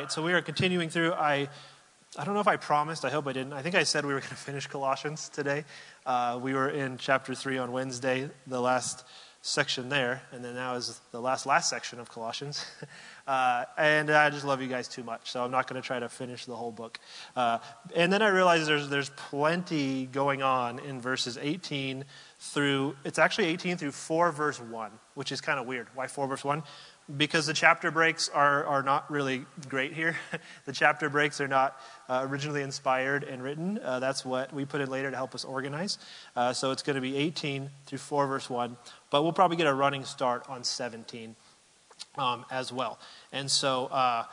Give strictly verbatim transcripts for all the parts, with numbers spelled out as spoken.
right, so we are continuing through. I I don't know if I promised. I hope I didn't. I think I said we were going to finish Colossians today. Uh, we were in chapter three on Wednesday, the last section there, and then now is the last, last section of Colossians. uh, and I just love you guys too much, so I'm not going to try to finish the whole book. Uh, and then I realized there's there's plenty going on in verses eighteen through, it's actually eighteen through four verse one, which is kind of weird. Why four verse one? Because the chapter breaks are, are not really great here. The chapter breaks are not uh, originally inspired and written. Uh, that's what we put in later to help us organize. Uh, so it's going to be eighteen through four verse one. But we'll probably get a running start on seventeen um, as well. And so uh,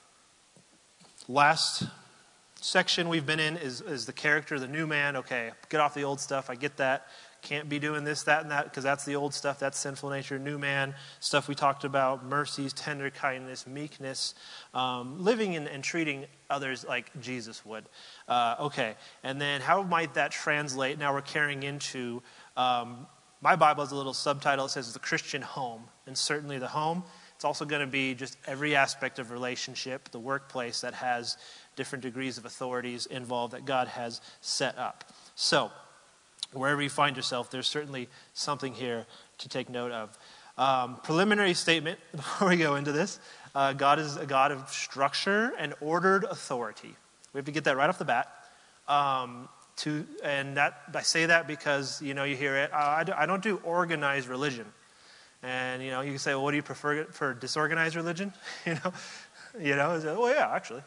last section we've been in is, is the character, the new man. Okay, get off the old stuff. I get that. Can't be doing this, that, and that, because that's the old stuff. That's sinful nature. New man, stuff we talked about, mercies, tender kindness, meekness, um, living and, and treating others like Jesus would. Uh, okay, and then how might that translate? Now we're carrying into, um, my Bible has a little subtitle. It says the Christian home, and certainly the home. It's also going to be just every aspect of relationship, the workplace that has different degrees of authorities involved that God has set up. So, wherever you find yourself, there's certainly something here to take note of. Um, preliminary statement before we go into this. Uh, God is a God of structure and ordered authority. We have to get that right off the bat. Um, to and that I say that because, you know, you hear it. Uh, I, I don't do organized religion. And, you know, you can say, well, what do you prefer for disorganized religion? you know, you know, well, yeah, actually.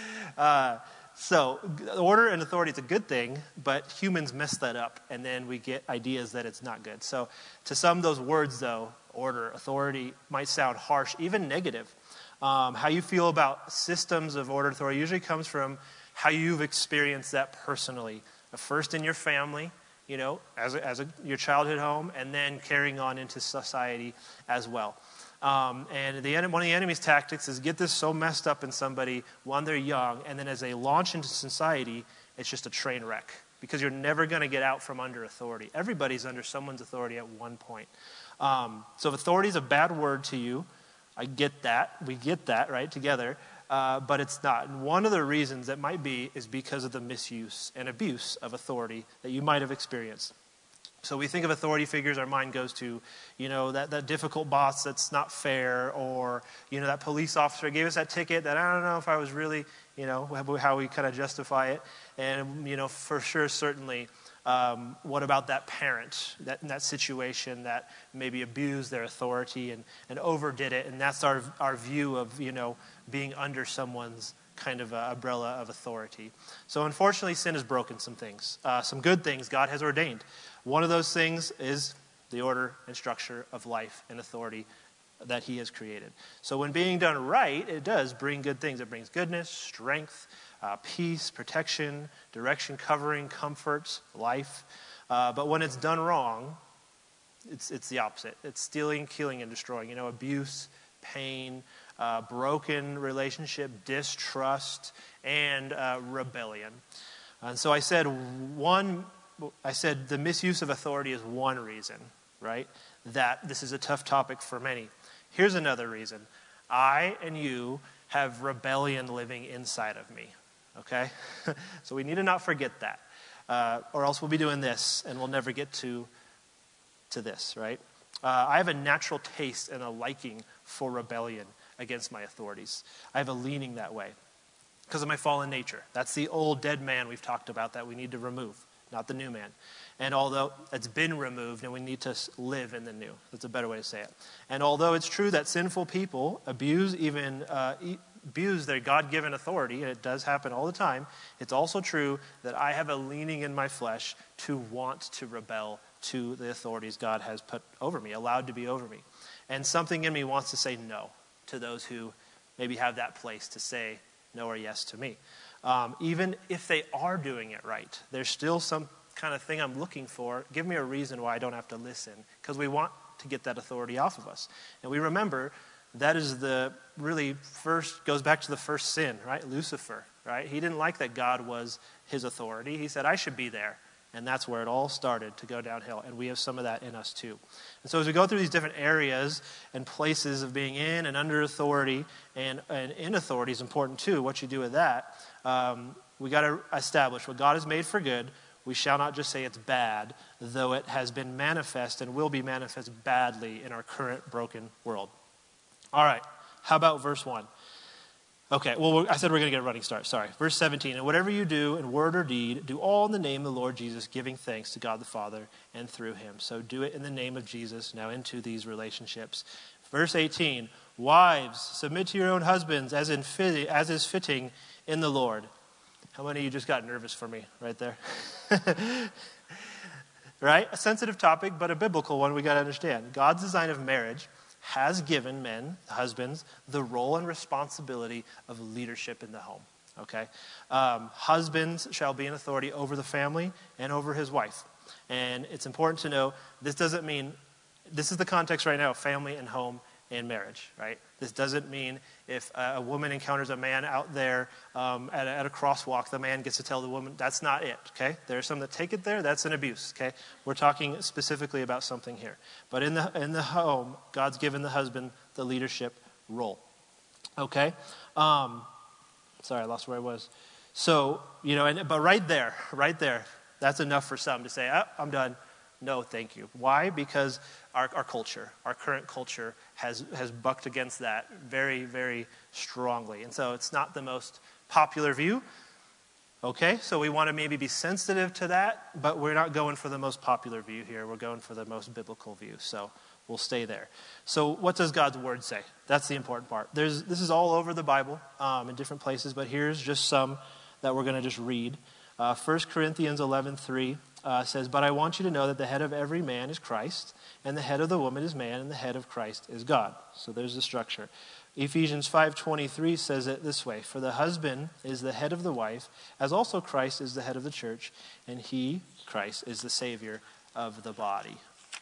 uh So, order and authority is a good thing, but humans mess that up, and then we get ideas that it's not good. So, to some, those words, though, order, authority, might sound harsh, even negative. Um, how you feel about systems of order and authority usually comes from how you've experienced that personally. First in your family, you know, as a, as a, your childhood home, and then carrying on into society as well. Um, and the one of the enemy's tactics is get this so messed up in somebody when they're young, and then as they launch into society, it's just a train wreck because you're never going to get out from under authority. Everybody's under someone's authority at one point. Um, so if authority is a bad word to you, I get that. We get that, right, together. Uh, but it's not. And one of the reasons it might be is because of the misuse and abuse of authority that you might have experienced. So we think of authority figures, our mind goes to, you know, that, that difficult boss that's not fair, or, you know, that police officer gave us that ticket that I don't know if I was really, you know, how we kind of justify it. And, you know, for sure, certainly, um, what about that parent, that in that situation that maybe abused their authority and, and overdid it, and that's our our view of, you know, being under someone's kind of uh, umbrella of authority. So unfortunately, sin has broken some things, uh, some good things God has ordained. One of those things is the order and structure of life and authority that he has created. So when being done right, it does bring good things. It brings goodness, strength, uh, peace, protection, direction, covering, comfort, life. Uh, but when it's done wrong, it's it's the opposite. It's stealing, killing, and destroying. You know, abuse, pain, uh, broken relationship, distrust, and uh, rebellion. And so I said one... I said the misuse of authority is one reason, right, that this is a tough topic for many. Here's another reason. I and you have rebellion living inside of me, okay? So we need to not forget that, uh, or else we'll be doing this, and we'll never get to, to this, right? Uh, I have a natural taste and a liking for rebellion against my authorities. I have a leaning that way because of my fallen nature. That's the old dead man we've talked about that we need to remove. Not the new man. And although it's been removed and we need to live in the new. That's a better way to say it. And although it's true that sinful people abuse even uh, abuse their God-given authority, and it does happen all the time, it's also true that I have a leaning in my flesh to want to rebel to the authorities God has put over me, allowed to be over me. And something in me wants to say no to those who maybe have that place to say no or yes to me. Um, even if they are doing it right, there's still some kind of thing I'm looking for. Give me a reason why I don't have to listen, because we want to get that authority off of us. And we remember that is the really first, goes back to the first sin, right? Lucifer, right? He didn't like that God was his authority. He said, I should be there. And that's where it all started to go downhill. And we have some of that in us too. And so as we go through these different areas and places of being in and under authority, and, and in authority is important too, what you do with that, um, we got to establish what God has made for good. We shall not just say it's bad, though it has been manifest and will be manifest badly in our current broken world. All right, how about verse one? Okay, well, I said we're going to get a running start. Sorry. Verse seventeen, and whatever you do in word or deed, do all in the name of the Lord Jesus, giving thanks to God the Father and through him. So do it in the name of Jesus now into these relationships. Verse eighteen, wives, submit to your own husbands as, in fit, as is fitting in the Lord. How many of you just got nervous for me right there? Right? A sensitive topic, but a biblical one we got to understand. God's design of marriage has given men, husbands, the role and responsibility of leadership in the home. Okay? Um, husbands shall be in authority over the family and over his wife. And it's important to know this doesn't mean, this is the context right now, family and home and marriage, right? This doesn't mean if a woman encounters a man out there um, at, a, at a crosswalk, the man gets to tell the woman, that's not it, okay? There are some that take it there, that's an abuse, okay? We're talking specifically about something here. But in the in the home, God's given the husband the leadership role, okay? Um, sorry, I lost where I was. So, you know, and, but right there, right there, that's enough for some to say, oh, I'm done. No, thank you. Why? Because our, our culture, our current culture has, has bucked against that very, very strongly. And so it's not the most popular view. Okay, so we want to maybe be sensitive to that, but we're not going for the most popular view here. We're going for the most biblical view. So we'll stay there. So what does God's word say? That's the important part. There's, this is all over the Bible um, in different places, but here's just some that we're going to just read. Uh, First Corinthians eleven three uh, says, but I want you to know that the head of every man is Christ, and the head of the woman is man, and the head of Christ is God. So there's the structure. Ephesians five twenty-three says it this way, for the husband is the head of the wife, as also Christ is the head of the church, and he, Christ, is the Savior of the body.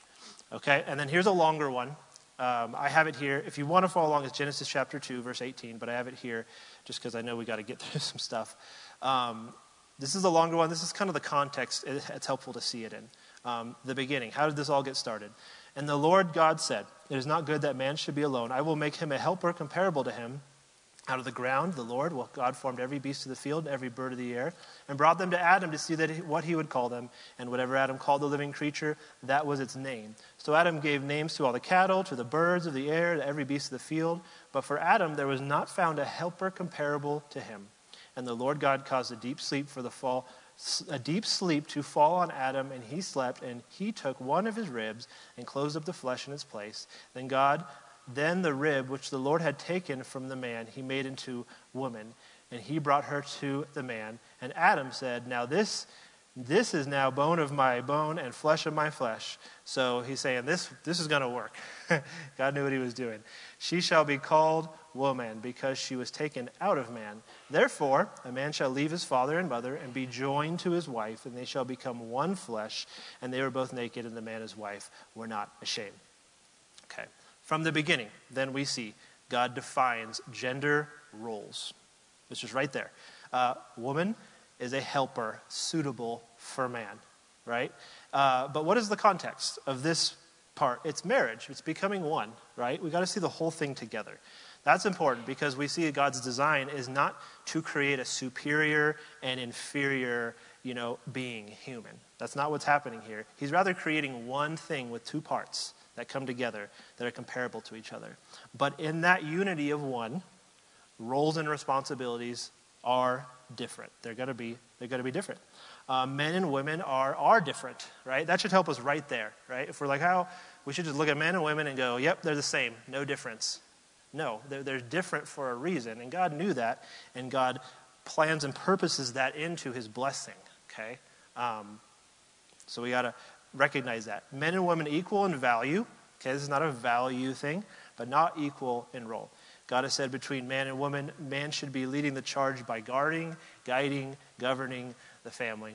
Okay, and then here's a longer one. Um, I have it here. If you want to follow along, it's Genesis chapter two, verse eighteen, but I have it here just because I know we got to get through some stuff. Um, This is a longer one. This is kind of the context it's helpful to see it in. Um, the beginning. How did this all get started? And the Lord God said, it is not good that man should be alone. I will make him a helper comparable to him. Out of the ground, the Lord, well, God formed every beast of the field, every bird of the air, and brought them to Adam to see that he, what he would call them. And whatever Adam called the living creature, that was its name. So Adam gave names to all the cattle, to the birds of the air, to every beast of the field. But for Adam, there was not found a helper comparable to him. And the Lord God caused a deep sleep for the fall, a deep sleep to fall on Adam, and he slept, and he took one of his ribs and closed up the flesh in its place. Then God, then the rib which the Lord had taken from the man, he made into woman, and he brought her to the man. And Adam said, now this, this is now bone of my bone and flesh of my flesh. So he's saying this, this is going to work. God knew what he was doing. She shall be called woman, because she was taken out of man. Therefore, a man shall leave his father and mother and be joined to his wife, and they shall become one flesh. And they were both naked, and the man and his wife were not ashamed. Okay. From the beginning, then we see God defines gender roles. It's just right there. Uh, woman is a helper suitable for man, right? Uh, but what is the context of this part? It's marriage. It's becoming one, right? We got to see the whole thing together. That's important because we see God's design is not to create a superior and inferior, you know, being human. That's not what's happening here. He's rather creating one thing with two parts that come together that are comparable to each other. But in that unity of one, roles and responsibilities are different. They're going to be they're going to be different. Uh, men and women are are different, right? That should help us right there, right? If we're like, how we should just look at men and women and go, yep, they're the same, no difference. No, they're, they're different for a reason, and God knew that, and God plans and purposes that into his blessing, okay? Um, so we got to recognize that. Men and women equal in value, okay? This is not a value thing, but not equal in role. God has said between man and woman, man should be leading the charge by guarding, guiding, governing the family.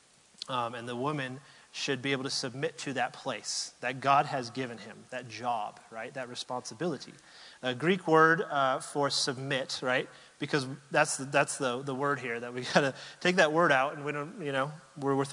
Um, and the woman should be able to submit to that place that God has given him, that job, right? That responsibility. A Greek word uh, for submit, right? Because that's the, that's the, the word here that we got to take that word out and we don't, you know, we're, we're through it.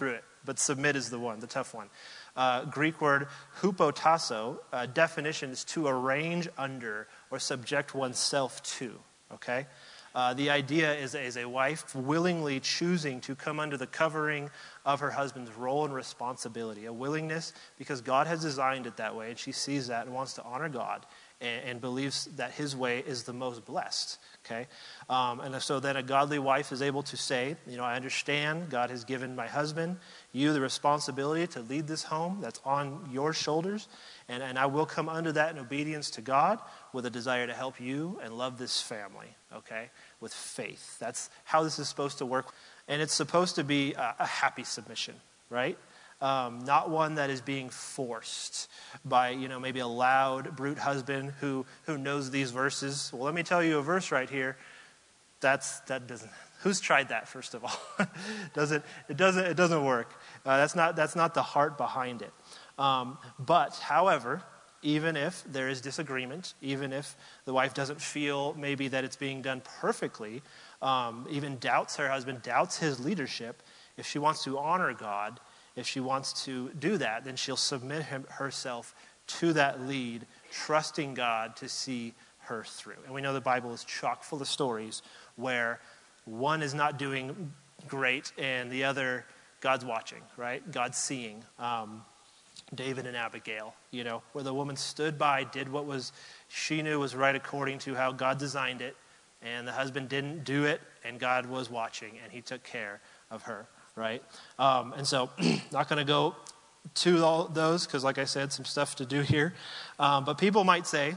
but submit is the one, the tough one. Uh, Greek word hupotasso, uh, definition is to arrange under or subject oneself to, okay? Uh, the idea is, is a wife willingly choosing to come under the covering of her husband's role and responsibility, a willingness because God has designed it that way, and she sees that and wants to honor God and, and believes that his way is the most blessed, okay? Um, and so then a godly wife is able to say, you know, I understand God has given my husband, you, the responsibility to lead this home that's on your shoulders, and, and I will come under that in obedience to God with a desire to help you and love this family, okay, with faith. That's how this is supposed to work. And it's supposed to be a, a happy submission, right? Um, not one that is being forced by, you know, maybe a loud, brute husband who, who knows these verses. Well, let me tell you a verse right here. That's, that doesn't, who's tried that, first of all? doesn't, it doesn't, it doesn't work. Uh, that's not, that's not the heart behind it. Um, but, however, even if there is disagreement, even if the wife doesn't feel maybe that it's being done perfectly, um, even doubts her husband, doubts his leadership, if she wants to honor God, if she wants to do that, then she'll submit him, herself to that lead, trusting God to see her through. And we know the Bible is chock full of stories where one is not doing great and the other, God's watching, right? God's seeing. Um, David and Abigail, you know, where the woman stood by, did what was she knew was right according to how God designed it, and the husband didn't do it, and God was watching, and he took care of her, right? Um, and so, not going to go to all those, because like I said, some stuff to do here. Um, but people might say,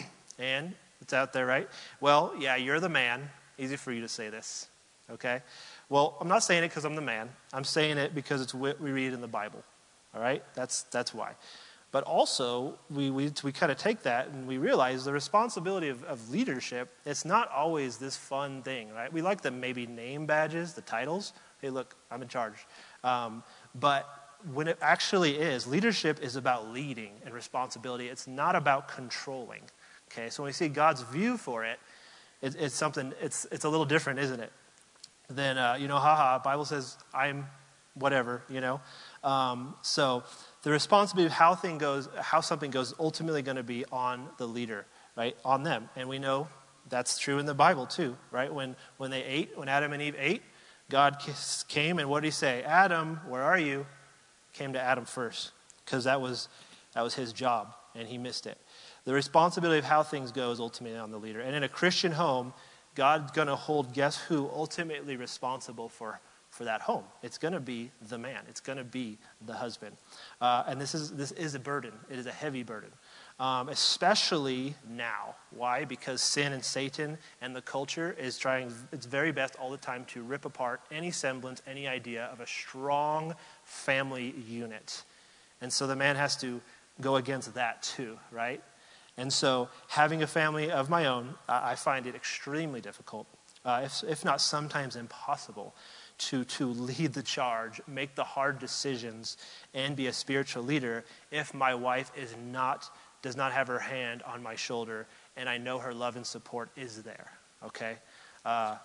and it's out there, right? Well, yeah, you're the man. Easy for you to say this, okay? Well, I'm not saying it because I'm the man. I'm saying it because it's what we read in the Bible. All right, that's that's why. But also, we we, we kind of take that and we realize the responsibility of, of leadership, it's not always this fun thing, right? We like the maybe name badges, the titles. Hey, look, I'm in charge. Um, but when it actually is, leadership is about leading and responsibility. It's not about controlling, okay? So when we see God's view for it, it it's something, it's it's a little different, isn't it? Than, uh, you know, haha, Bible says I'm whatever, you know? Um, so the responsibility of how thing goes, how something goes, is ultimately going to be on the leader, right? On them, and we know that's true in the Bible too, right? When when they ate, when Adam and Eve ate, God came and what did He say? Adam, where are you? Came to Adam first, because that was that was his job, and he missed it. The responsibility of how things go is ultimately on the leader, and in a Christian home, God's going to hold guess who ultimately responsible for. For that home. It's going to be the man. It's going to be the husband. Uh, and this is this is a burden. It is a heavy burden, um, especially now. Why? Because sin and Satan and the culture is trying its very best all the time to rip apart any semblance, any idea of a strong family unit. And so the man has to go against that too, right? And so having a family of my own, I find it extremely difficult, uh, if, if not sometimes impossible, to to lead the charge, make the hard decisions, and be a spiritual leader if my wife is not does not have her hand on my shoulder and I know her love and support is there, okay? Uh,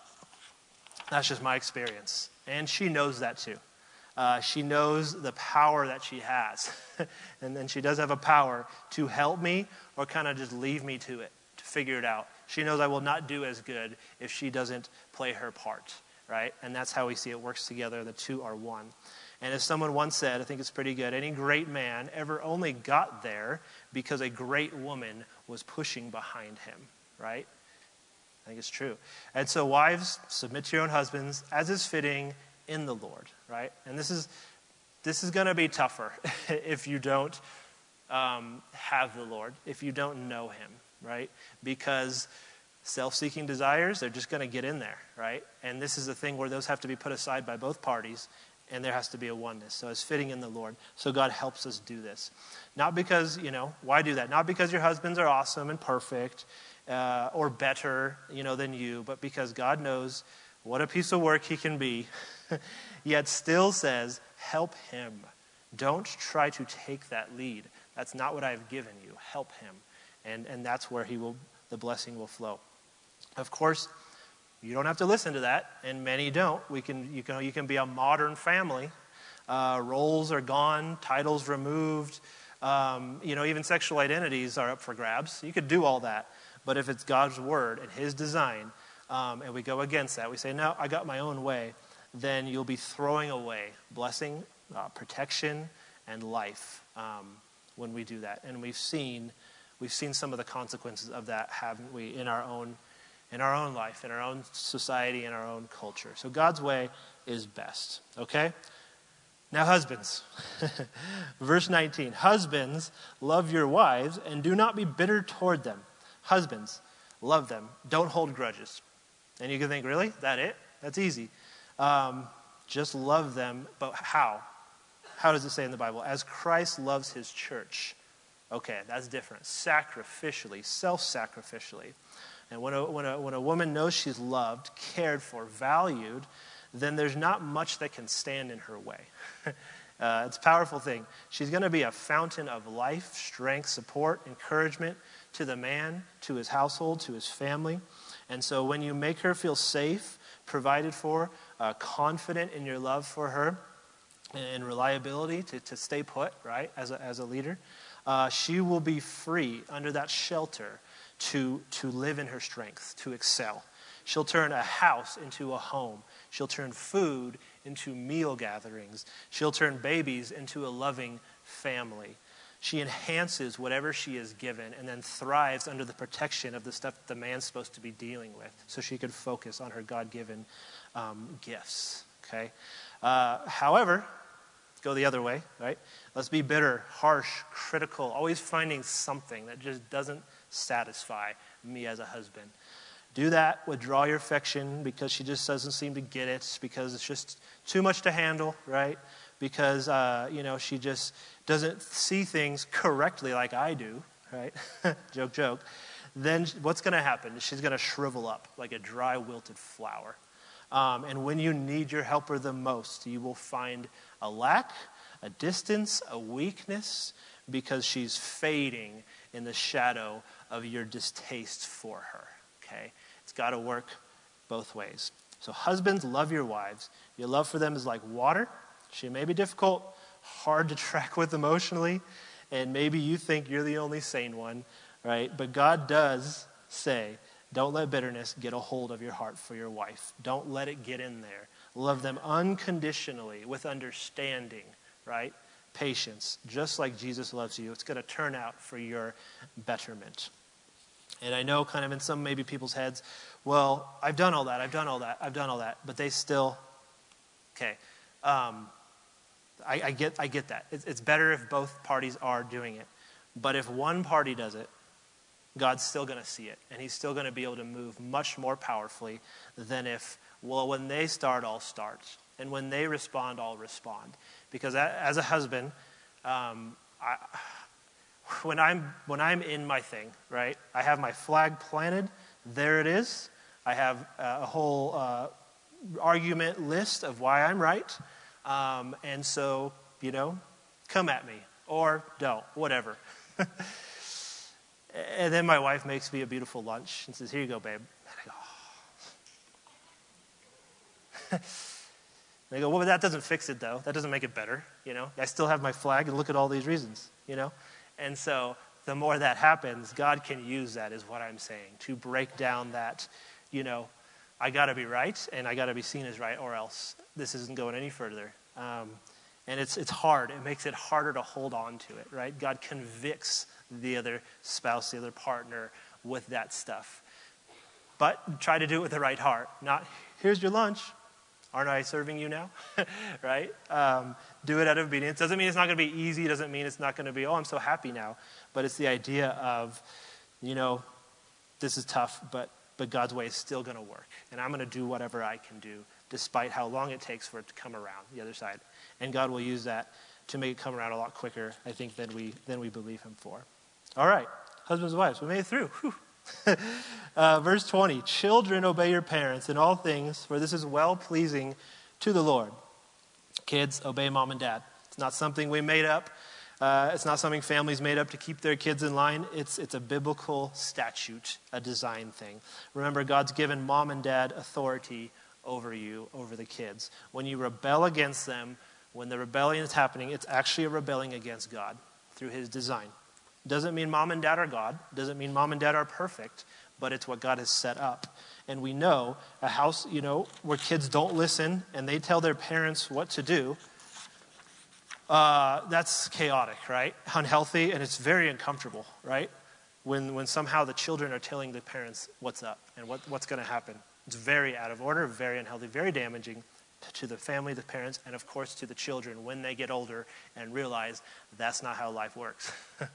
that's just my experience. And she knows that too. Uh, she knows the power that she has. And then she does have a power to help me or kind of just leave me to it, to figure it out. She knows I will not do as good if she doesn't play her part. Right? And that's how we see it works together. The two are one. And as someone once said, I think it's pretty good, any great man ever only got there because a great woman was pushing behind him, right? I think it's true. And so wives, submit to your own husbands as is fitting in the Lord, right? And this is this is going to be tougher if you don't um, have the Lord, if you don't know him, right? Because self-seeking desires, they're just going to get in there, right? And this is a thing where those have to be put aside by both parties, and there has to be a oneness. So it's fitting in the Lord. So God helps us do this. Not because, you know, why do that? Not because your husbands are awesome and perfect uh, or better, you know, than you, but because God knows what a piece of work he can be, yet still says, help him. Don't try to take that lead. That's not what I've given you. Help him. And and that's where he will, the blessing will flow. Of course, you don't have to listen to that, and many don't. We can, you can, you can be a modern family Uh, roles are gone, titles removed. Um, you know, even sexual identities are up for grabs. You could do all that. But if it's God's word and his design, um, and we go against that, we say, no, I got my own way, then you'll be throwing away blessing, uh, protection, and life um, when we do that. And we've seen we've seen some of the consequences of that, haven't we, in our own in our own life, in our own society, in our own culture. So God's way is best, okay? Now, husbands, verse nineteen, husbands, love your wives and do not be bitter toward them. Husbands, love them. Don't hold grudges. And you can think, really? That it? That's easy. Um, just love them. But how? How does it say in the Bible? As Christ loves his church. Okay, that's different. Sacrificially, self-sacrificially. And when a, when a, when a woman knows she's loved, cared for, valued, then there's not much that can stand in her way. uh, it's a powerful thing. She's going to be a fountain of life, strength, support, encouragement to the man, to his household, to his family. And so when you make her feel safe, provided for, uh, confident in your love for her, and reliability to, to stay put, right, as a, as a leader, uh, she will be free under that shelter to, to live in her strength, to excel. She'll turn a house into a home. She'll turn food into meal gatherings. She'll turn babies into a loving family. She enhances whatever she is given and then thrives under the protection of the stuff that the man's supposed to be dealing with so she can focus on her God-given um, gifts, okay? Uh, however, go the other way, right? Let's be bitter, harsh, critical, always finding something that just doesn't satisfy me as a husband. Do that, withdraw your affection because she just doesn't seem to get it, because it's just too much to handle, right? Because, uh, you know, she just doesn't see things correctly like I do, right? Joke, joke. Then what's going to happen? She's going to shrivel up like a dry, wilted flower. Um, and when you need your helper the most, you will find a lack, a distance, a weakness, because she's fading in the shadow of your distaste for her, okay? It's got to work both ways. So husbands, love your wives. Your love for them is like water. She may be difficult, hard to track with emotionally, and maybe you think you're the only sane one, right? But God does say, don't let bitterness get a hold of your heart for your wife. Don't let it get in there. Love them unconditionally with understanding, right? Patience, just like Jesus loves you. It's going to turn out for your betterment. And I know kind of in some maybe people's heads, well, I've done all that, I've done all that, I've done all that, but they still, okay. Um, I, I get I get that. It's, it's better if both parties are doing it. But if one party does it, God's still going to see it. And he's still going to be able to move much more powerfully than if, well, when they start, I'll start. And when they respond, I'll respond. Because as a husband, um, I, when I'm when I'm in my thing, right, I have my flag planted. There it is. I have a whole uh, argument list of why I'm right. Um, and so, you know, come at me or don't, whatever. And then my wife makes me a beautiful lunch and says, here you go, babe. And I go, oh. And they go, well, but that doesn't fix it, though. That doesn't make it better, you know. I still have my flag, and look at all these reasons, you know. And so the more that happens, God can use that, is what I'm saying, to break down that, you know, I got to be right, and I got to be seen as right, or else this isn't going any further. Um, and it's it's hard. It makes it harder to hold on to it, right? God convicts the other spouse, the other partner with that stuff. But try to do it with the right heart. Not, here's your lunch. Aren't I serving you now? Right? Um, do it out of obedience. Doesn't mean it's not going to be easy. Doesn't mean it's not going to be, oh, I'm so happy now. But it's the idea of, you know, this is tough, but but God's way is still going to work. And I'm going to do whatever I can do, despite how long it takes for it to come around the other side. And God will use that to make it come around a lot quicker, I think, than we than we believe him for. All right, husbands and wives, we made it through. uh, verse twenty, children, obey your parents in all things, for this is well-pleasing to the Lord. Kids, obey mom and dad. It's not something we made up. Uh, it's not something families made up to keep their kids in line. It's it's a biblical statute, a design thing. Remember, God's given mom and dad authority over you, over the kids. When you rebel against them, When the rebellion is happening, it's actually a rebelling against God through his design. Doesn't mean mom and dad are God. Doesn't mean mom and dad are perfect, but it's what God has set up. And we know a house, you know, where kids don't listen and they tell their parents what to do, uh, that's chaotic, right? Unhealthy, and it's very uncomfortable, right? When when somehow the children are telling the parents what's up and what, what's going to happen. It's very out of order, very unhealthy, very damaging to the family, the parents, and of course to the children when they get older and realize that's not how life works.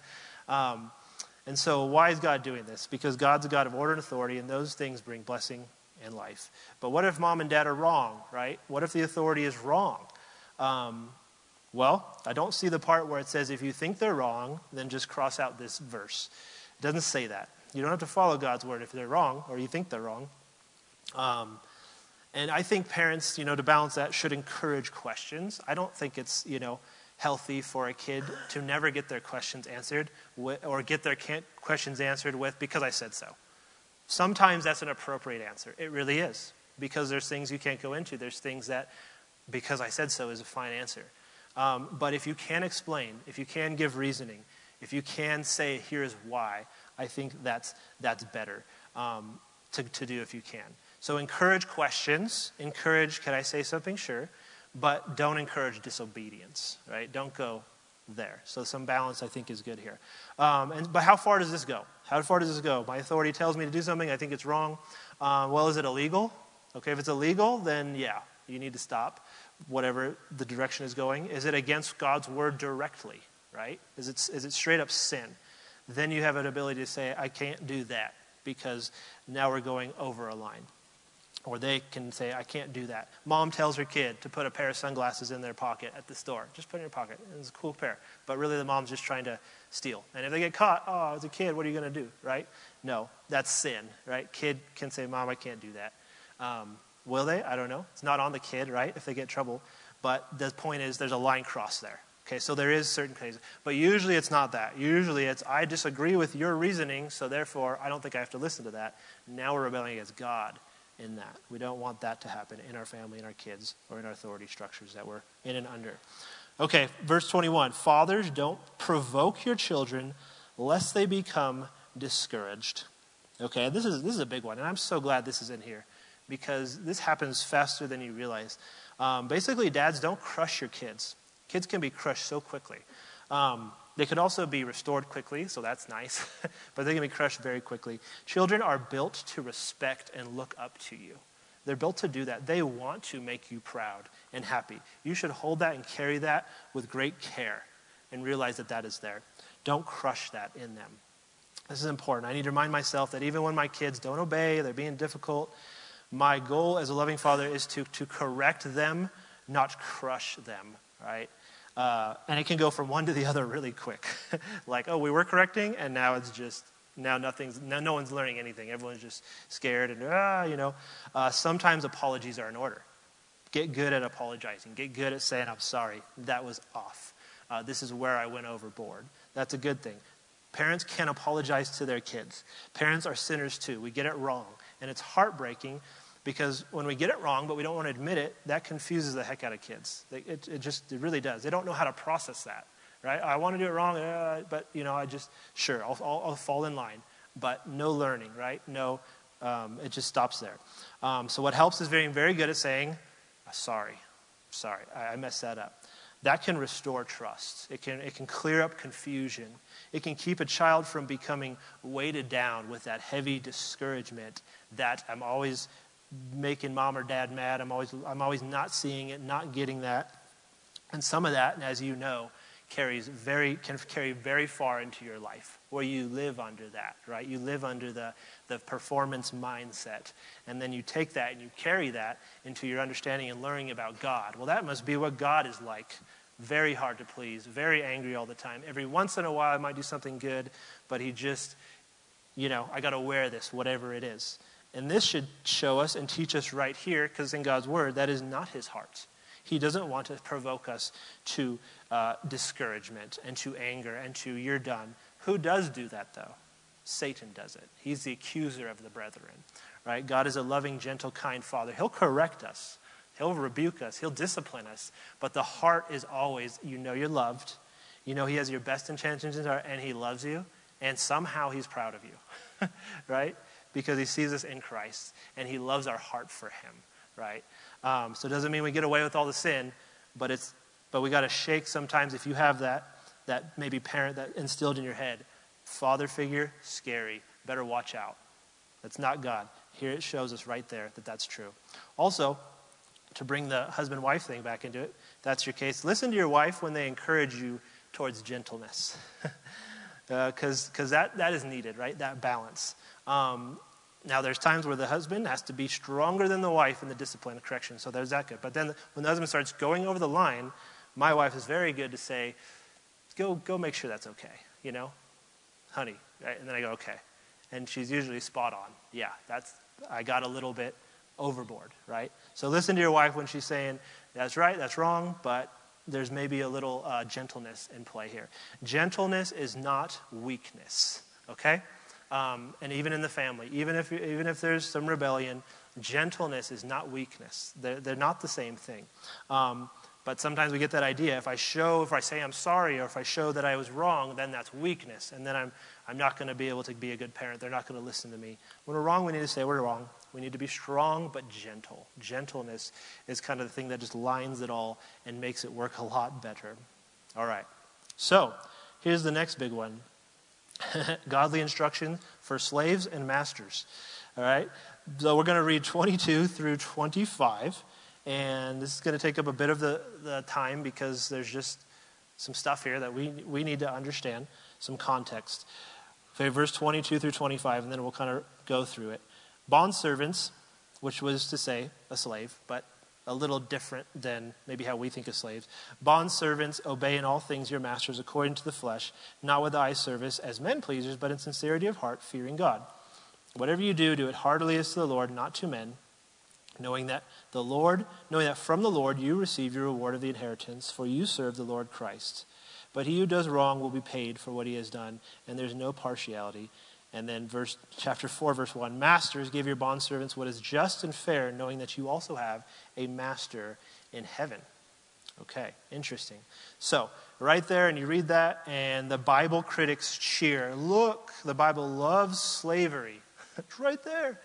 um, and so why is God doing this? Because God's a God of order and authority, and those things bring blessing and life. But what if mom and dad are wrong, right? What if the authority is wrong? Um, well, I don't see the part where it says if you think they're wrong, then just cross out this verse. It doesn't say that. You don't have to follow God's word if they're wrong or you think they're wrong. Um, and I think parents, you know, to balance that, should encourage questions. I don't think it's, you know, healthy for a kid to never get their questions answered with, or get their can't, questions answered with, because I said so. Sometimes that's an appropriate answer. It really is. Because there's things you can't go into. There's things that, because I said so, is a fine answer. Um, but if you can explain, if you can give reasoning, if you can say, here's why, I think that's that's better um, to, to do if you can. So encourage questions. Encourage, can I say something? Sure. But don't encourage disobedience, right? Don't go there. So some balance, I think, is good here. Um, and But how far does this go? How far does this go? My authority tells me to do something. I think it's wrong. Uh, well, is it illegal? Okay, if it's illegal, then yeah, you need to stop whatever the direction is going. Is it against God's word directly, right? Is it, is it straight up sin? Then you have an ability to say, I can't do that because now we're going over a line. Or they can say, I can't do that. Mom tells her kid to put a pair of sunglasses in their pocket at the store. Just put it in your pocket. It's a cool pair. But really the mom's just trying to steal. And if they get caught, oh, as a kid, what are you going to do, right? No, that's sin, right? Kid can say, Mom, I can't do that. Um, will they? I don't know. It's not on the kid, right, if they get in trouble. But the point is there's a line crossed there. Okay, so there is certain cases. But usually it's not that. Usually it's, I disagree with your reasoning, so therefore I don't think I have to listen to that. Now we're rebelling against God in that. We don't want that to happen in our family, in our kids, or in our authority structures that we're in and under. Okay, verse twenty-one. Fathers, don't provoke your children lest they become discouraged. Okay, this is this is a big one, and I'm so glad this is in here because this happens faster than you realize. Um, basically, dads, don't crush your kids. Kids can be crushed so quickly. Um, they could also be restored quickly, so that's nice. But they can be crushed very quickly. Children are built to respect and look up to you. They're built to do that. They want to make you proud and happy. You should hold that and carry that with great care and realize that that is there. Don't crush that in them. This is important. I need to remind myself that even when my kids don't obey, they're being difficult, my goal as a loving father is to, to correct them, not crush them, right? Uh, and it can go from one to the other really quick. Like, oh, we were correcting, and now it's just, now nothing's, now no one's learning anything. Everyone's just scared, and, ah, you know. Uh, sometimes apologies are in order. Get good at apologizing. Get good at saying, I'm sorry, that was off. Uh, this is where I went overboard. That's a good thing. Parents can apologize to their kids. Parents are sinners too. We get it wrong. And it's heartbreaking because when we get it wrong, but we don't want to admit it, that confuses the heck out of kids. It, it just, it really does. They don't know how to process that, right? I want to do it wrong, uh, but, you know, I just, sure, I'll, I'll, I'll fall in line. But no learning, right? No, um, it just stops there. Um, so what helps is being very good at saying, sorry, sorry, I, I messed that up. That can restore trust. It can, it can clear up confusion. It can keep a child from becoming weighted down with that heavy discouragement that I'm always making mom or dad mad. I'm always I'm always not seeing it, not getting that. And some of that, as you know, carries very can carry very far into your life where you live under that, right? You live under the, the performance mindset. And then you take that and you carry that into your understanding and learning about God. Well, that must be what God is like. Very hard to please, very angry all the time. Every once in a while I might do something good, but he just, you know, I got to wear this, whatever it is. And this should show us and teach us right here, because in God's word, that is not his heart. He doesn't want to provoke us to uh, discouragement and to anger and to you're done. Who does do that, though? Satan does it. He's the accuser of the brethren, right? God is a loving, gentle, kind father. He'll correct us. He'll rebuke us. He'll discipline us. But the heart is always, you know you're loved. You know he has your best intentions in his heart, and he loves you. And somehow he's proud of you, right? Because he sees us in Christ, and he loves our heart for him, right? Um, so it doesn't mean we get away with all the sin, but it's but we got to shake sometimes if you have that, that maybe parent that instilled in your head. Father figure, scary. Better watch out. That's not God. Here it shows us right there that that's true. Also, to bring the husband-wife thing back into it, if that's your case, listen to your wife when they encourage you towards gentleness. Because uh, that, that is needed, right? That balance. Um, now, there's times where the husband has to be stronger than the wife in the discipline and correction, so there's that good. But then when the husband starts going over the line, my wife is very good to say, go go make sure that's okay, you know? Honey, right? And then I go, okay. And she's usually spot on. Yeah, that's I got a little bit overboard, right? So listen to your wife when she's saying, that's right, that's wrong, but there's maybe a little uh, gentleness in play here. Gentleness is not weakness, okay? Um, and even in the family, even if even if there's some rebellion, gentleness is not weakness. They're, they're not the same thing. Um, but sometimes we get that idea. If I show, if I say I'm sorry, or if I show that I was wrong, then that's weakness. And then I'm I'm not going to be able to be a good parent. They're not going to listen to me. When we're wrong, we need to say we're wrong. We need to be strong but gentle. Gentleness is kind of the thing that just lines it all and makes it work a lot better. All right. So here's the next big one. Godly instruction for slaves and masters. All right. So we're going to read twenty-two through twenty-five. And this is going to take up a bit of the, the time because there's just some stuff here that we we need to understand, some context. Okay, verse twenty-two through twenty-five, and then we'll kind of go through it. Bondservants, which was to say a slave, but a little different than maybe how we think of slaves. Bondservants, obey in all things your masters according to the flesh, not with eye service as men pleasers, but in sincerity of heart, fearing God. Whatever you do, do it heartily as to the Lord, not to men, knowing that the Lord, knowing that from the Lord you receive your reward of the inheritance, for you serve the Lord Christ. But he who does wrong will be paid for what he has done, and there's no partiality. And then verse chapter four, verse one, Masters, give your bondservants what is just and fair, knowing that you also have a master in heaven. Okay, interesting. So, right there, and you read that, and the Bible critics cheer. Look, the Bible loves slavery. It's right there.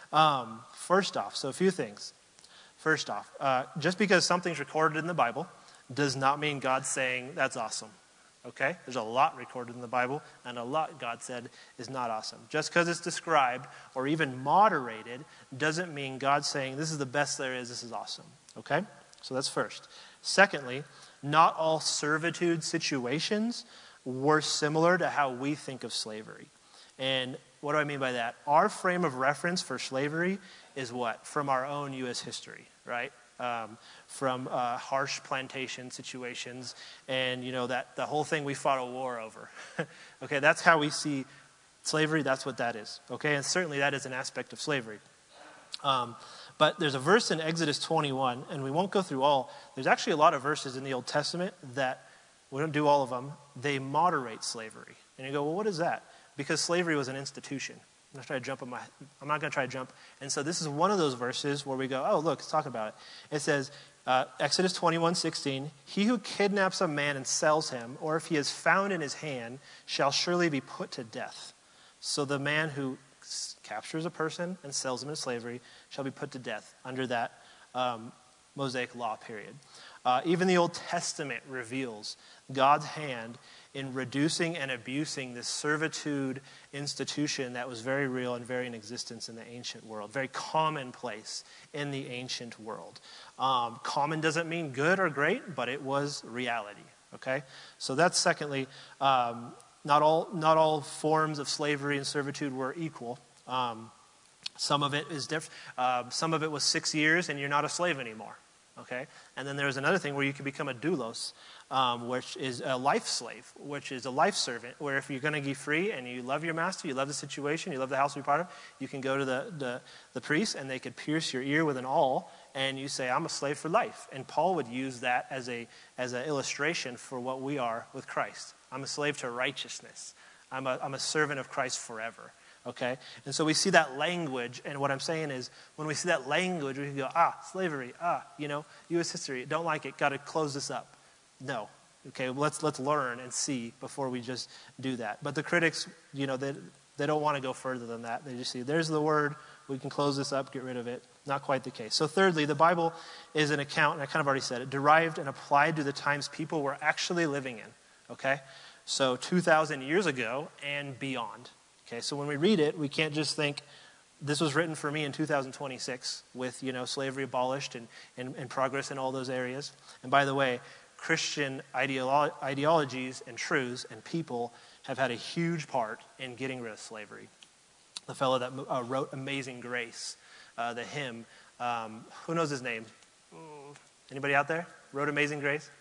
Um, first off, so a few things. First off, uh, just because something's recorded in the Bible does not mean God's saying that's awesome. Okay? There's a lot recorded in the Bible, and a lot God said is not awesome. Just because it's described or even moderated doesn't mean God's saying this is the best there is, this is awesome. Okay? So that's first. Secondly, not all servitude situations were similar to how we think of slavery. And what do I mean by that? Our frame of reference for slavery is what? From our own U S history, right? Um, from uh, harsh plantation situations, and you know that the whole thing we fought a war over. Okay, that's how we see slavery. That's what that is. Okay, and certainly that is an aspect of slavery. Um, but there's a verse in Exodus twenty-one, and we won't go through all. There's actually a lot of verses in the Old Testament that we don't do all of them. They moderate slavery, and you go, well, what is that? Because slavery was an institution. I'm not trying to jump on my. I'm not going to try to jump. And so this is one of those verses where we go, oh, look, let's talk about it. It says, uh, Exodus twenty-one sixteen, he who kidnaps a man and sells him, or if he is found in his hand, shall surely be put to death. So the man who captures a person and sells him into slavery shall be put to death under that um, Mosaic law period. Uh, even the Old Testament reveals God's hand in reducing and abusing this servitude institution that was very real and very in existence in the ancient world, very commonplace in the ancient world. Um, common doesn't mean good or great, but it was reality, okay? So that's secondly, um, not all not all forms of slavery and servitude were equal. Um, some of it is different. Uh, some of it was six years and you're not a slave anymore. Okay, and then there's another thing where you can become a doulos, um, which is a life slave, which is a life servant, where if you're going to be free and you love your master, you love the situation, you love the house to be part of, you can go to the, the, the priest and they could pierce your ear with an awl and you say, I'm a slave for life. And Paul would use that as a as an illustration for what we are with Christ. I'm a slave to righteousness. I'm a, I'm a servant of Christ forever. Okay? And so we see that language, and what I'm saying is, when we see that language, we can go, ah, slavery, ah, you know, U S history, don't like it, got to close this up. No. Okay, well, let's let's learn and see before we just do that. But the critics, you know, they, they don't want to go further than that. They just see, there's the word, we can close this up, get rid of it. Not quite the case. So thirdly, the Bible is an account, and I kind of already said it, derived and applied to the times people were actually living in. Okay? So two thousand years ago and beyond. Okay, so when we read it, we can't just think, this was written for me in two thousand twenty-six with, you know, slavery abolished and, and, and progress in all those areas. And by the way, Christian ideolo- ideologies and truths and people have had a huge part in getting rid of slavery. The fellow that uh, wrote Amazing Grace, uh, the hymn, um, who knows his name? Anybody out there? Wrote Amazing Grace?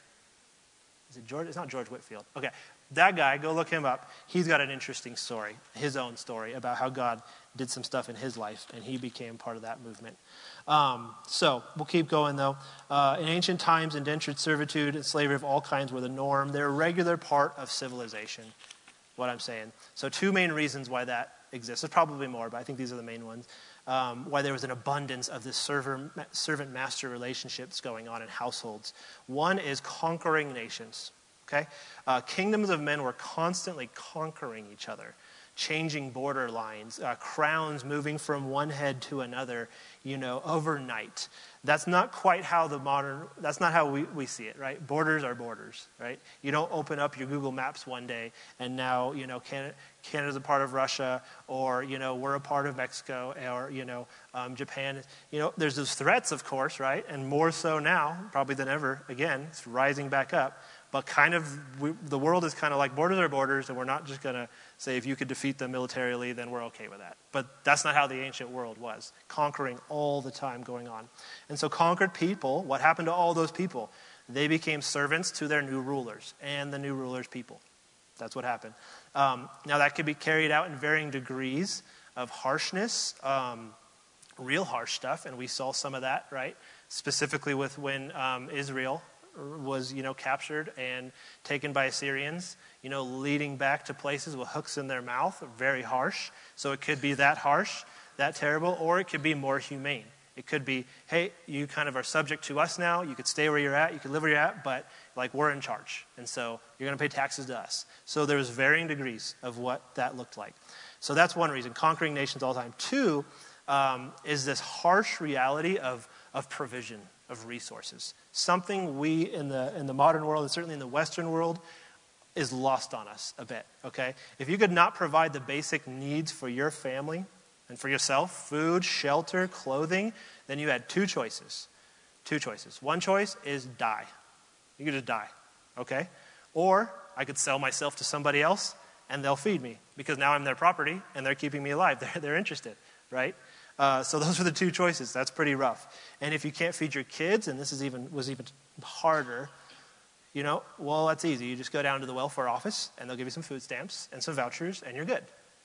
Is it George? It's not George Whitefield. Okay, that guy, go look him up. He's got an interesting story, his own story, about how God did some stuff in his life, and he became part of that movement. Um, so, we'll keep going, though. Uh, in ancient times, indentured servitude and slavery of all kinds were the norm. They're a regular part of civilization, what I'm saying. So, two main reasons why that exists. There's probably more, but I think these are the main ones. Um, why there was an abundance of this server, servant-master relationships going on in households. One is conquering nations. Okay, uh, kingdoms of men were constantly conquering each other, changing border lines, uh, crowns moving from one head to another, you know, overnight. That's not quite how the modern, that's not how we, we see it, right? Borders are borders, right? You don't open up your Google Maps one day and now, you know, Canada, Canada's a part of Russia, or, you know, we're a part of Mexico, or, you know, um, Japan. You know, there's those threats, of course, right? And more so now, probably than ever, again, it's rising back up. But kind of, we, the world is kind of like borders are borders, and we're not just going to say if you could defeat them militarily, then we're okay with that. But that's not how the ancient world was. Conquering all the time going on. And so conquered people, what happened to all those people? They became servants to their new rulers and the new rulers' people. That's what happened. Um, now that could be carried out in varying degrees of harshness, um, real harsh stuff, and we saw some of that, right? Specifically with when um, Israel was, you know, captured and taken by Assyrians, you know, leading back to places with hooks in their mouth, very harsh. So it could be that harsh, that terrible, or it could be more humane. It could be, hey, you kind of are subject to us now. You could stay where you're at. You could live where you're at, but, like, we're in charge. And so you're going to pay taxes to us. So there's varying degrees of what that looked like. So that's one reason, conquering nations all the time. Two um, is this harsh reality of, of provision of resources. Something we in the in the modern world, and certainly in the Western world, is lost on us a bit, okay? If you could not provide the basic needs for your family and for yourself, food, shelter, clothing, then you had two choices. Two choices. One choice is die. You could just die, okay? Or I could sell myself to somebody else and they'll feed me because now I'm their property and they're keeping me alive. They're, they're interested, right? Uh, so those are the two choices. That's pretty rough. And if you can't feed your kids, and this is even was even harder, you know, well, that's easy. You just go down to the welfare office, and they'll give you some food stamps and some vouchers, and you're good.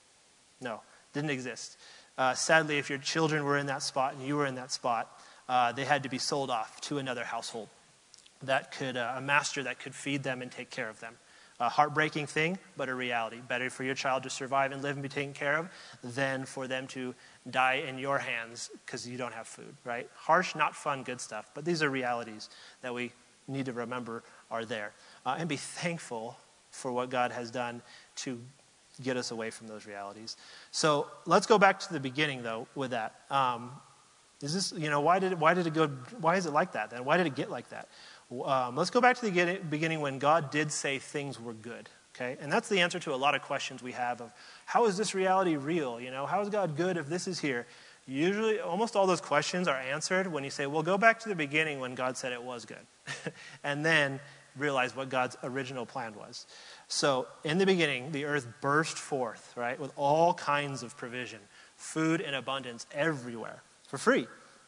No, didn't exist. Uh, sadly, if your children were in that spot and you were in that spot, uh, they had to be sold off to another household that could, uh, a master that could feed them and take care of them. A heartbreaking thing, but a reality. Better for your child to survive and live and be taken care of than for them to die in your hands because you don't have food, right? Harsh, not fun, good stuff. But these are realities that we need to remember are there. Uh, and be thankful for what God has done to get us away from those realities. So let's go back to the beginning, though, with that. Um, is this, you know, why did it, why did it go, why is it like that then? Why did it get like that? Um, let's go back to the beginning when God did say things were good, okay? And that's the answer to a lot of questions we have of, how is this reality real? You know, how is God good if this is here? Usually, almost all those questions are answered when you say, well, go back to the beginning when God said it was good. And then realize what God's original plan was. So, in the beginning, the earth burst forth, right, with all kinds of provision, food in abundance everywhere, for free.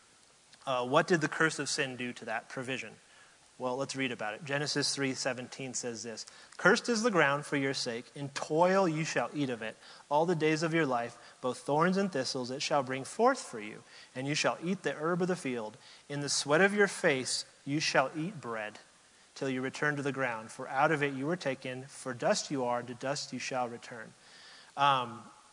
Uh, what did the curse of sin do to that provision? Well, let's read about it. Genesis three seventeen says this, "Cursed is the ground for your sake. In toil you shall eat of it. All the days of your life, both thorns and thistles it shall bring forth for you. And you shall eat the herb of the field. In the sweat of your face you shall eat bread, till you return to the ground. For out of it you were taken. For dust you are, to dust you shall return." Um,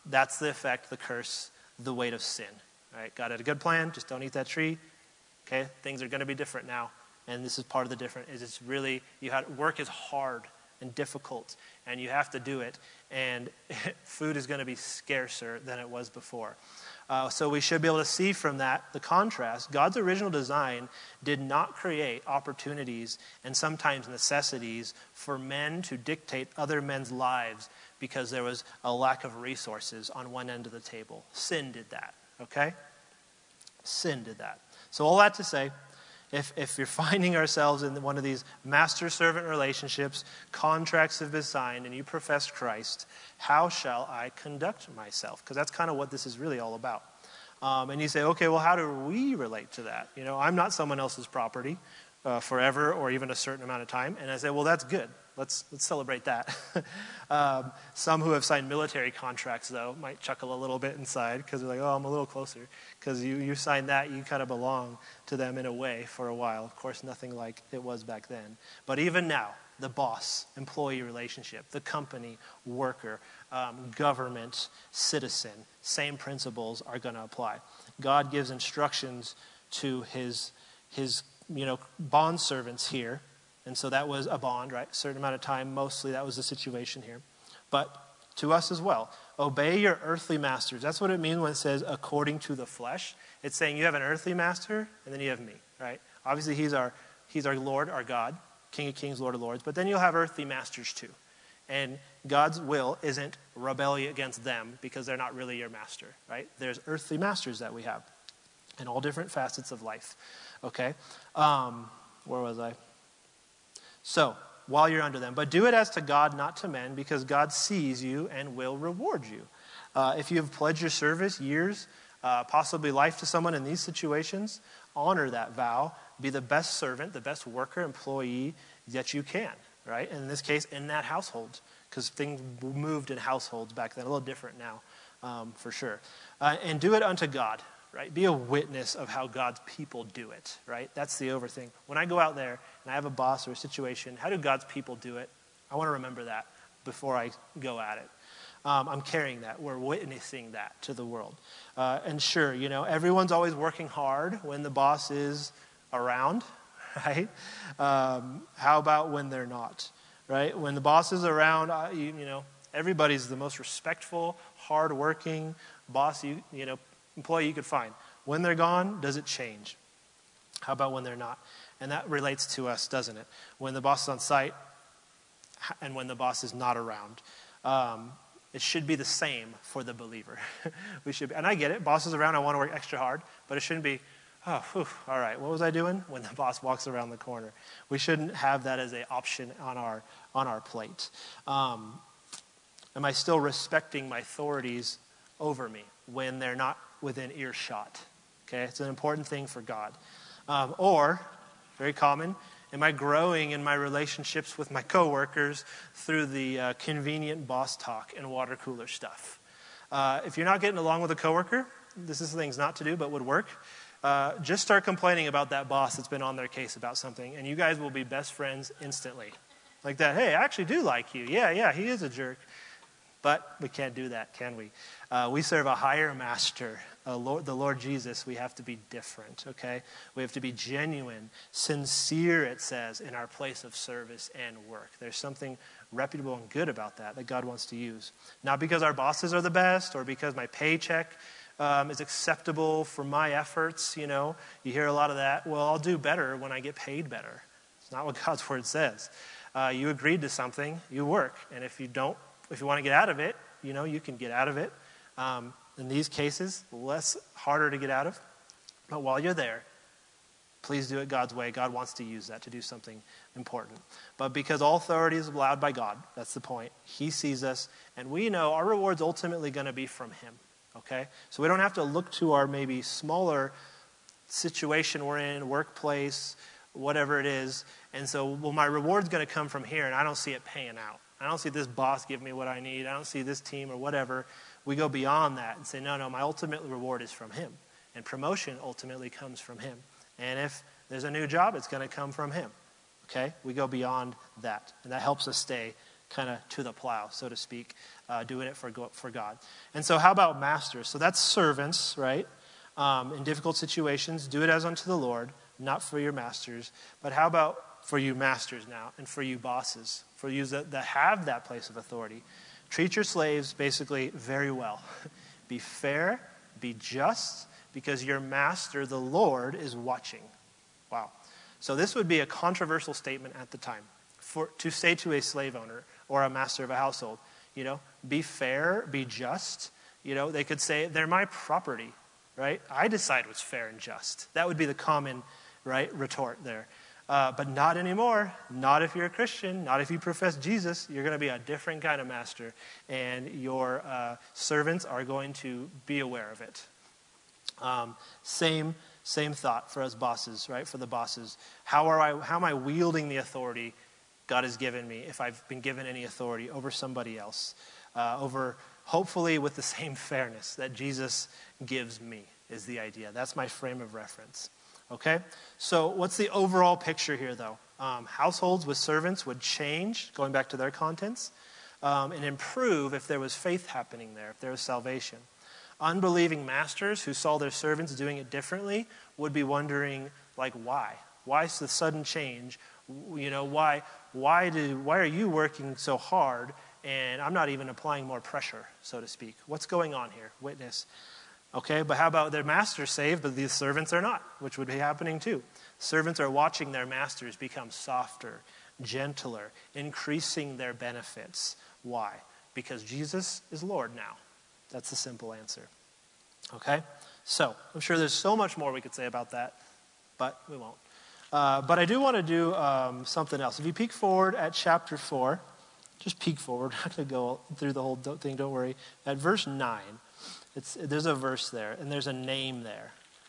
that's the effect, the curse, the weight of sin. All right, God had a good plan, just don't eat that tree. Okay, things are going to be different now. And this is part of the different, is it's really, you have, work is hard and difficult, and you have to do it. And food is going to be scarcer than it was before. Uh, so we should be able to see from that the contrast. God's original design did not create opportunities and sometimes necessities for men to dictate other men's lives because there was a lack of resources on one end of the table. Sin did that, okay? Sin did that. So all that to say, if if you're finding ourselves in one of these master-servant relationships, contracts have been signed, and you profess Christ, how shall I conduct myself? Because that's kind of what this is really all about. Um, and you say, okay, well, how do we relate to that? You know, I'm not someone else's property uh, forever or even a certain amount of time. And I say, well, that's good. Let's let's celebrate that. um, some who have signed military contracts, though, might chuckle a little bit inside because they're like, oh, I'm a little closer. Because you, you signed that, you kind of belong to them in a way for a while. Of course, nothing like it was back then. But even now, the boss-employee relationship, the company, worker, um, government, citizen, same principles are going to apply. God gives instructions to his, his you know, bond servants here. And so that was a bond, right? A certain amount of time, mostly that was the situation here. But to us as well, obey your earthly masters. That's what it means when it says according to the flesh. It's saying you have an earthly master, and then you have me, right? Obviously, he's our he's our Lord, our God, King of Kings, Lord of Lords. But then you'll have earthly masters too. And God's will isn't rebellion against them because they're not really your master, right? There's earthly masters that we have in all different facets of life, okay? Um, where was I? So, while you're under them. But do it as to God, not to men, because God sees you and will reward you. Uh, if you have pledged your service, years, uh, possibly life to someone in these situations, honor that vow. Be the best servant, the best worker, employee that you can, right? And in this case, in that household, because things moved in households back then, a little different now, um, for sure. Uh, and do it unto God. Right? Be a witness of how God's people do it, right? That's the over thing. When I go out there and I have a boss or a situation, how do God's people do it? I want to remember that before I go at it. Um, I'm carrying that. We're witnessing that to the world. Uh, and sure, you know, everyone's always working hard when the boss is around, right? Um, how about when they're not, right? When the boss is around, uh, you, you know, everybody's the most respectful, hardworking boss, you, you know, employee you could find. When they're gone, does it change? How about when they're not? And that relates to us, doesn't it? When the boss is on site and when the boss is not around. Um, it should be the same for the believer. we should be, and I get it. Boss is around, I want to work extra hard. But it shouldn't be, oh, whew, all right, what was I doing? When the boss walks around the corner. We shouldn't have that as an option on our, on our plate. Um, am I still respecting my authorities over me when they're not within earshot? Okay, it's an important thing for God. Um, or, very common, am I growing in my relationships with my coworkers through the uh, convenient boss talk and water cooler stuff? Uh, if you're not getting along with a coworker, this is things not to do but would work. Uh, just start complaining about that boss that's been on their case about something, and you guys will be best friends instantly. Like that, hey, I actually do like you. Yeah, yeah, he is a jerk. But we can't do that, can we? Uh, we serve a higher master, a Lord, the Lord Jesus. We have to be different, okay? We have to be genuine, sincere, it says, in our place of service and work. There's something reputable and good about that that God wants to use. Not because our bosses are the best or because my paycheck um, is acceptable for my efforts, you know. You hear a lot of that. Well, I'll do better when I get paid better. It's not what God's word says. Uh, you agreed to something, you work. And if you don't, if you want to get out of it, you know, you can get out of it. Um, in these cases, less harder to get out of. But while you're there, please do it God's way. God wants to use that to do something important. But because all authority is allowed by God, that's the point. He sees us, and we know our reward's ultimately going to be from him. Okay? So we don't have to look to our maybe smaller situation we're in, workplace, whatever it is. And so, well, my reward's going to come from here, and I don't see it paying out. I don't see this boss give me what I need. I don't see this team or whatever. We go beyond that and say, no, no, my ultimate reward is from him. And promotion ultimately comes from him. And if there's a new job, it's going to come from him. Okay? We go beyond that. And that helps us stay kind of to the plow, so to speak, uh, doing it for, for God. And so how about masters? So that's servants, right? Um, in difficult situations, do it as unto the Lord, not for your masters. But how about for you masters now and for you bosses, for you that, that have that place of authority? Treat your slaves basically very well. Be fair, be just, because your master, the Lord, is watching. Wow. So this would be a controversial statement at the time. For, to say to a slave owner or a master of a household, you know, be fair, be just. You know, they could say, they're my property, right? I decide what's fair and just. That would be the common, right, retort there. Uh, but not anymore. Not if you're a Christian. Not if you profess Jesus. You're going to be a different kind of master. And your uh, servants are going to be aware of it. Um, same same thought for us bosses, right? For the bosses. How are I? How am I wielding the authority God has given me, if I've been given any authority over somebody else? Uh, over, hopefully with the same fairness that Jesus gives me is the idea. That's my frame of reference. Okay, so what's the overall picture here, though? Um, households with servants would change, going back to their contents, um, and improve if there was faith happening there, if there was salvation. Unbelieving masters who saw their servants doing it differently would be wondering, like, why? Why is the sudden change? You know, why? Why do? Why are you working so hard, and I'm not even applying more pressure, so to speak? What's going on here? Witness. Okay, but how about their masters saved, but these servants are not, which would be happening too. Servants are watching their masters become softer, gentler, increasing their benefits. Why? Because Jesus is Lord now. That's the simple answer. Okay, so I'm sure there's so much more we could say about that, but we won't. Uh, but I do want to do um, something else. If you peek forward at chapter four, just peek forward. I'm not going to go through the whole thing, don't worry. At verse nine. It's, there's a verse there, and there's a name there.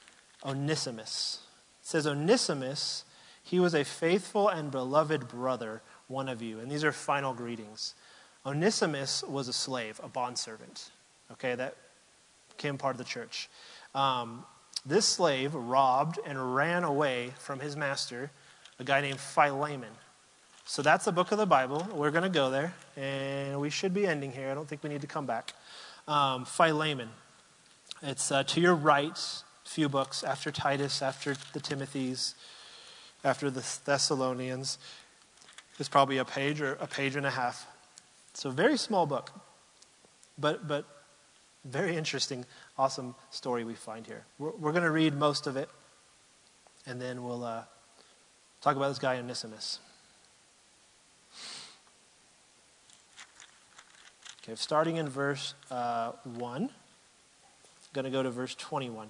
Onesimus. It says, Onesimus, he was a faithful and beloved brother, one of you. And these are final greetings. Onesimus was a slave, a bondservant, okay, that became part of the church. Um, this slave robbed and ran away from his master, a guy named Philemon. So that's the book of the Bible. We're going to go there, and we should be ending here. I don't think we need to come back. Um, Philemon. It's uh, to your right, a few books after Titus, after the Timothys, after the Thessalonians. It's probably a page or a page and a half. So a very small book, but but very interesting, awesome story we find here. We're, we're going to read most of it, and then we'll uh, talk about this guy Onesimus. Okay, starting in verse uh, one, I'm going to go to verse twenty-one.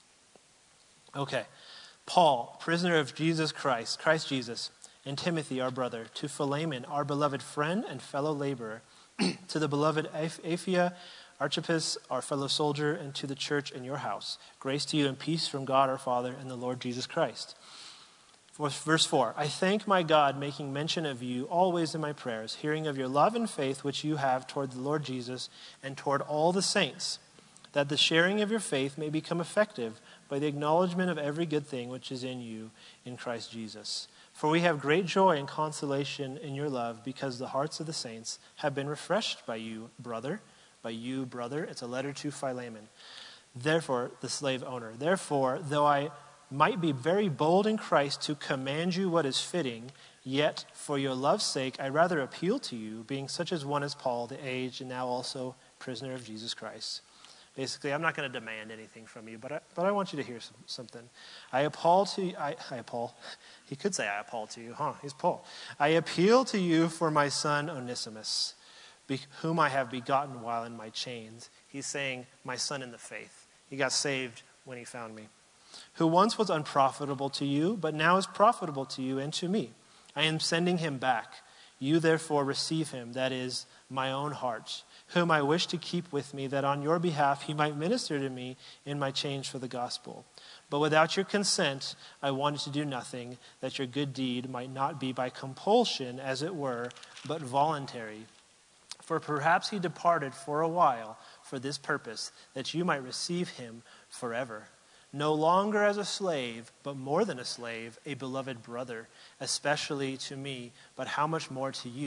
Okay, Paul, prisoner of Jesus Christ, Christ Jesus, and Timothy, our brother, to Philemon, our beloved friend and fellow laborer, to the beloved Apphia, Archippus, our fellow soldier, and to the church in your house. Grace to you and peace from God our Father and the Lord Jesus Christ. Verse four, I thank my God, making mention of you always in my prayers, hearing of your love and faith which you have toward the Lord Jesus and toward all the saints, that the sharing of your faith may become effective by the acknowledgement of every good thing which is in you in Christ Jesus. For we have great joy and consolation in your love, because the hearts of the saints have been refreshed by you, brother. By you, brother. It's a letter to Philemon. Therefore, the slave owner. Therefore, though I might be very bold in Christ to command you what is fitting, yet for your love's sake I rather appeal to you, being such as one as Paul, the aged, and now also prisoner of Jesus Christ. Basically, I'm not going to demand anything from you, but I, but I want you to hear some, something. I appeal to you, I, I Paul. He could say I appeal to you, huh? He's Paul. I appeal to you for my son Onesimus, be, whom I have begotten while in my chains. He's saying my son in the faith. He got saved when he found me. Who once was unprofitable to you, but now is profitable to you and to me. I am sending him back. You therefore receive him, that is, my own heart, whom I wish to keep with me, that on your behalf he might minister to me in my change for the gospel. But without your consent, I wanted to do nothing, that your good deed might not be by compulsion, as it were, but voluntary. For perhaps he departed for a while for this purpose, that you might receive him forever. No longer as a slave, but more than a slave, a beloved brother, especially to me, but how much more to you,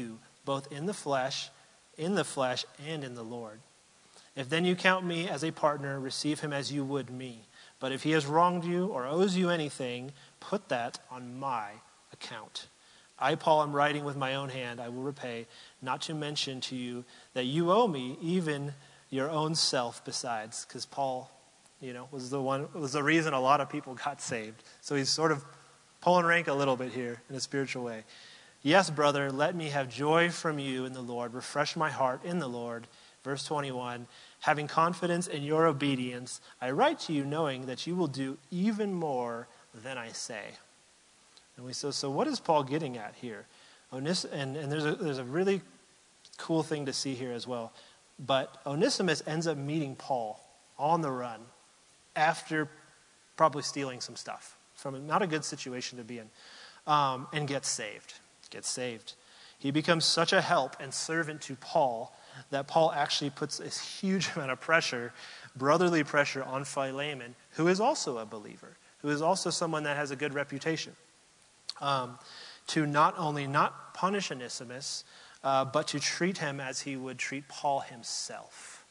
both in the flesh, in the flesh, and in the Lord. If then you count me as a partner, receive him as you would me. But if he has wronged you or owes you anything, put that on my account. I, Paul, am writing with my own hand. I will repay, not to mention to you that you owe me even your own self besides. Because Paul, you know, was the one, was the reason a lot of people got saved. So he's sort of pulling rank a little bit here in a spiritual way. Yes, brother, let me have joy from you in the Lord. Refresh my heart in the Lord. Verse twenty-one, having confidence in your obedience, I write to you knowing that you will do even more than I say. And we so so what is Paul getting at here? Onys- and, and there's a there's a really cool thing to see here as well. But Onesimus ends up meeting Paul on the run after probably stealing some stuff from not a good situation to be in, um, and gets saved. Gets saved. He becomes such a help and servant to Paul that Paul actually puts this huge amount of pressure, brotherly pressure, on Philemon, who is also a believer, who is also someone that has a good reputation, um, to not only not punish Onesimus, uh, but to treat him as he would treat Paul himself.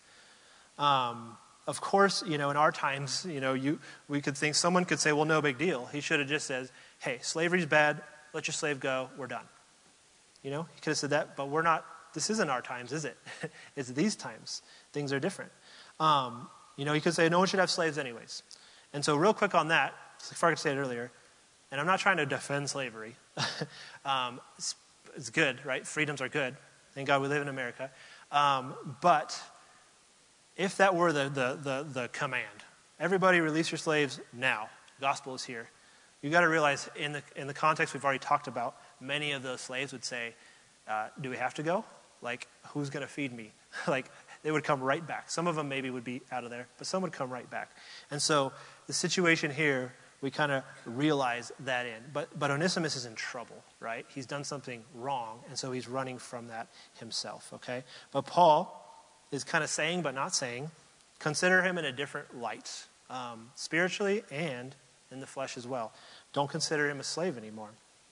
Um, of course, you know, in our times, you know, you we could think someone could say, well, no big deal. He should have just said, hey, slavery's bad. Let your slave go. We're done. You know, he could have said that, but we're not. This isn't our times, is it? It's these times. Things are different. Um, you know, you could say no one should have slaves anyways. And so real quick on that, if I could say it earlier, and I'm not trying to defend slavery. um, it's, it's good, right? Freedoms are good. Thank God we live in America. Um, but if that were the, the, the, the command, everybody release your slaves now. Gospel is here. You got to realize in the, in the context we've already talked about, many of those slaves would say, uh, do we have to go? Like, who's going to feed me? Like, they would come right back. Some of them maybe would be out of there, but some would come right back. And so the situation here, we kind of realize that in. But but Onesimus is in trouble, right? He's done something wrong, and so he's running from that himself, okay? But Paul is kind of saying but not saying, consider him in a different light, um, spiritually and in the flesh as well. Don't consider him a slave anymore.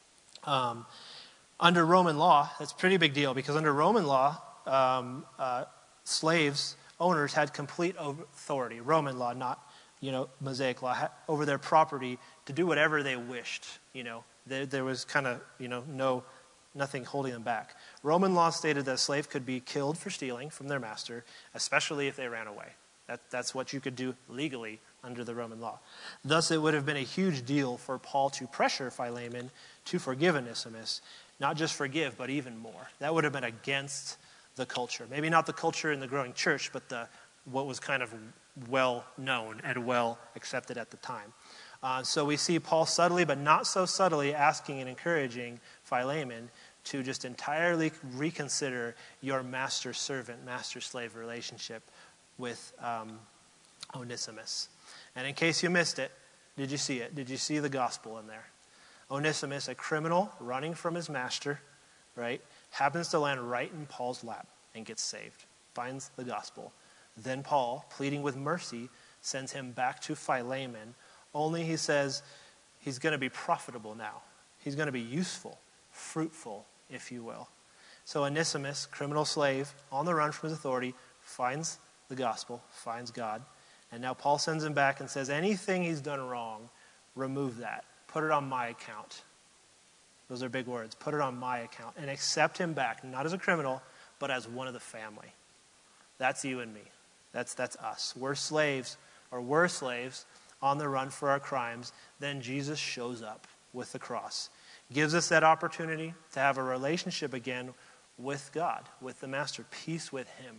Um Under Roman law, that's a pretty big deal because under Roman law, um, uh, slaves, owners had complete authority. Roman law, not, you know, Mosaic law, had, over their property to do whatever they wished. You know, there, there was kind of, you know, no, nothing holding them back. Roman law stated that a slave could be killed for stealing from their master, especially if they ran away. That, that's what you could do legally under the Roman law. Thus, it would have been a huge deal for Paul to pressure Philemon to forgive Onesimus. Not just forgive, but even more. That would have been against the culture. Maybe not the culture in the growing church, but the what was kind of well known and well accepted at the time. Uh, so we see Paul subtly, but not so subtly, asking and encouraging Philemon to just entirely reconsider your master-servant, master-slave relationship with um, Onesimus. And in case you missed it, did you see it? Did you see the gospel in there? Onesimus, a criminal running from his master, right, happens to land right in Paul's lap and gets saved, finds the gospel. Then Paul, pleading with mercy, sends him back to Philemon, only he says he's going to be profitable now. He's going to be useful, fruitful, if you will. So Onesimus, criminal slave, on the run from his authority, finds the gospel, finds God. And now Paul sends him back and says anything he's done wrong, remove that. Put it on my account. Those are big words. Put it on my account. And accept him back, not as a criminal, but as one of the family. That's you and me. That's that's us. We're slaves, or we're slaves, on the run for our crimes. Then Jesus shows up with the cross. Gives us that opportunity to have a relationship again with God, with the Master. Peace with him.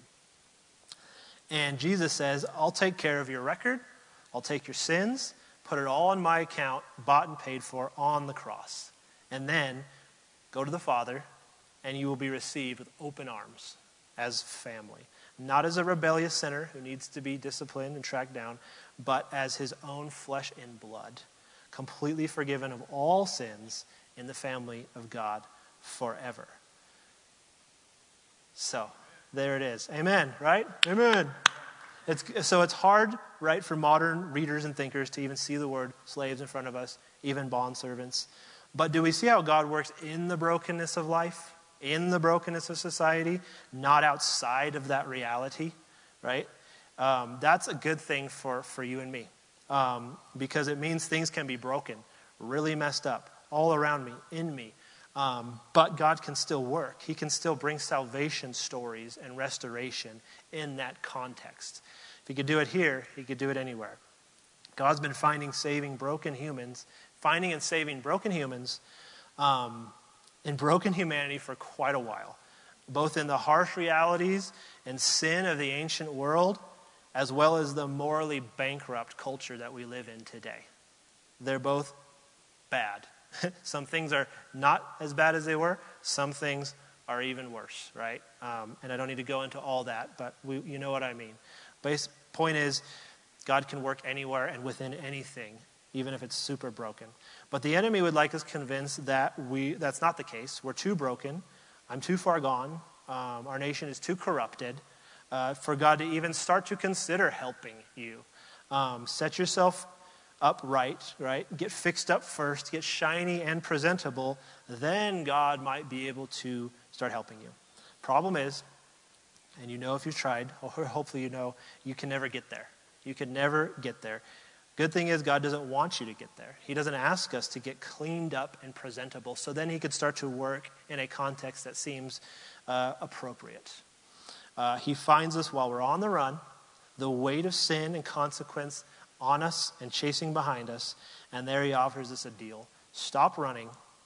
And Jesus says, I'll take care of your record. I'll take your sins. Put it all on my account, bought and paid for on the cross. And then go to the Father, and you will be received with open arms as family. Not as a rebellious sinner who needs to be disciplined and tracked down, but as his own flesh and blood, completely forgiven of all sins in the family of God forever. So, there it is. Amen, right? Amen. It's, so it's hard, right, for modern readers and thinkers to even see the word slaves in front of us, even bondservants. But do we see how God works in the brokenness of life? in the brokenness of society, not outside of that reality, right? Um, that's a good thing for, for you and me, um, because it means things can be broken, really messed up, all around me, in me. Um, but God can still work. He can still bring salvation stories and restoration in that context. If he could do it here, he could do it anywhere. God's been finding, saving broken humans, finding and saving broken humans um, in broken humanity for quite a while, both in the harsh realities and sin of the ancient world, as well as the morally bankrupt culture that we live in today. They're both bad. Some things are not as bad as they were. Some things are even worse, right? Um, and I don't need to go into all that, but we, you know what I mean. Base point is, God can work anywhere and within anything, even if it's super broken. But the enemy would like us convinced that we that's not the case. We're too broken. I'm too far gone. Um, our nation is too corrupted uh, for God to even start to consider helping you. Um, set yourself up right, right? Get fixed up first, get shiny and presentable, then God might be able to start helping you. Problem is, and you know if you've tried, or hopefully you know, you can never get there. You can never get there. Good thing is God doesn't want you to get there. He doesn't ask us to get cleaned up and presentable, so then he could start to work in a context that seems uh, appropriate. Uh, he finds us while we're on the run, the weight of sin and consequence on us and chasing behind us, and there he offers us a deal. Stop running.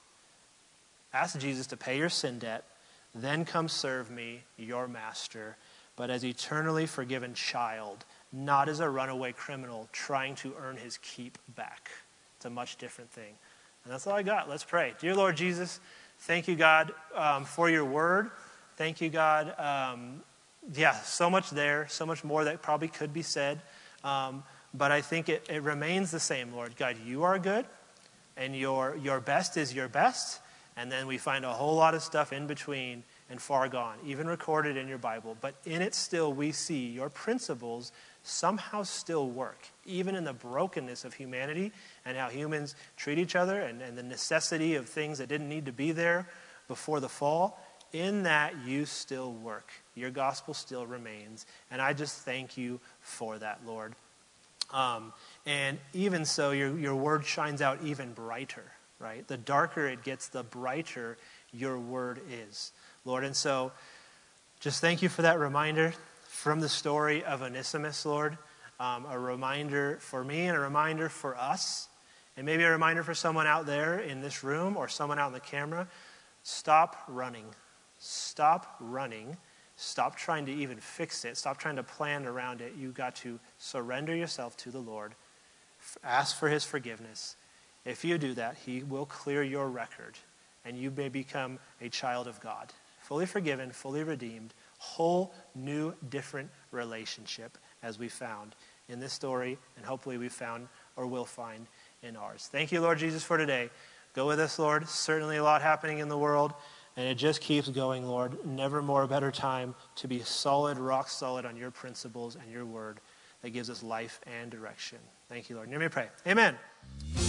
Ask Jesus to pay your sin debt. Then come serve me, your master, but as eternally forgiven child, not as a runaway criminal trying to earn his keep back. It's a much different thing. And that's all I got. Let's pray. Dear Lord Jesus, thank you, God, um, for your word. Thank you, God. Um, yeah, so much there, so much more that probably could be said. Um, But I think it, it remains the same, Lord. God, you are good, and your your best is your best. And then we find a whole lot of stuff in between and far gone, even recorded in your Bible. But in it still we see your principles somehow still work, even in the brokenness of humanity and how humans treat each other and, and the necessity of things that didn't need to be there before the fall. In that, you still work. Your gospel still remains. And I just thank you for that, Lord. Um, and even so, your, your word shines out even brighter, right? The darker it gets, the brighter your word is, Lord. And so just thank you for that reminder from the story of Onesimus, Lord. Um, a reminder for me and a reminder for us, and maybe a reminder for someone out there in this room or someone out in the camera. Stop running. Stop running. Stop trying to even fix it. Stop trying to plan around it. You've got to surrender yourself to the Lord. Ask for his forgiveness. If you do that, he will clear your record, and you may become a child of God. Fully forgiven, fully redeemed, whole, new, different relationship as we found in this story, and hopefully we found or will find in ours. Thank you, Lord Jesus, for today. Go with us, Lord. Certainly a lot happening in the world. And it just keeps going, Lord. Never more a better time to be solid, rock solid on your principles and your word that gives us life and direction. Thank you, Lord. And let me pray. Amen.